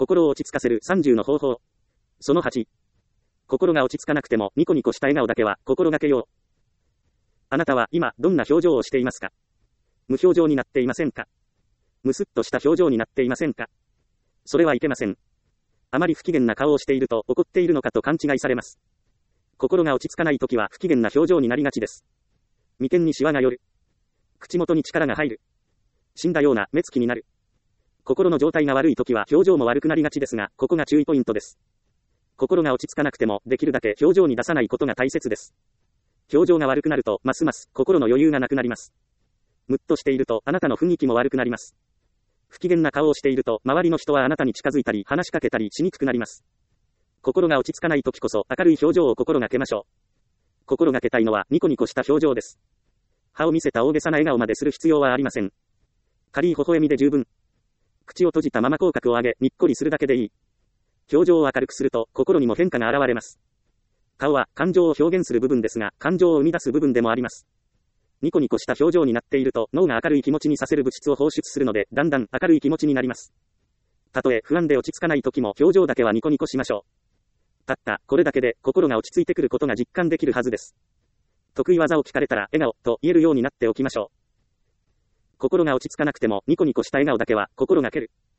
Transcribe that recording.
心を落ち着かせる30の方法。その8。心が落ち着かなくてもニコニコした笑顔だけは心がけよう。あなたは今どんな表情をしていますか？無表情になっていませんか？むすっとした表情になっていませんか？それはいけません。あまり不機嫌な顔をしていると怒っているのかと勘違いされます。心が落ち着かないときは不機嫌な表情になりがちです。眉間にシワが寄る。口元に力が入る。死んだような目つきになる。心の状態が悪いときは表情も悪くなりがちですが、ここが注意ポイントです。心が落ち着かなくてもできるだけ表情に出さないことが大切です。表情が悪くなるとますます心の余裕がなくなります。むっとしているとあなたの雰囲気も悪くなります。不機嫌な顔をしていると周りの人はあなたに近づいたり話しかけたりしにくくなります。心が落ち着かないときこそ明るい表情を心がけましょう。心がけたいのはニコニコした表情です。歯を見せた大げさな笑顔までする必要はありません。軽い微笑みで十分。口を閉じたまま口角を上げ、にっこりするだけでいい。表情を明るくすると、心にも変化が現れます。顔は感情を表現する部分ですが、感情を生み出す部分でもあります。ニコニコした表情になっていると、脳が明るい気持ちにさせる物質を放出するので、だんだん明るい気持ちになります。たとえ不安で落ち着かない時も、表情だけはニコニコしましょう。たったこれだけで、心が落ち着いてくることが実感できるはずです。得意技を聞かれたら、笑顔と言えるようになっておきましょう。心が落ち着かなくても、ニコニコした笑顔だけは、心がける。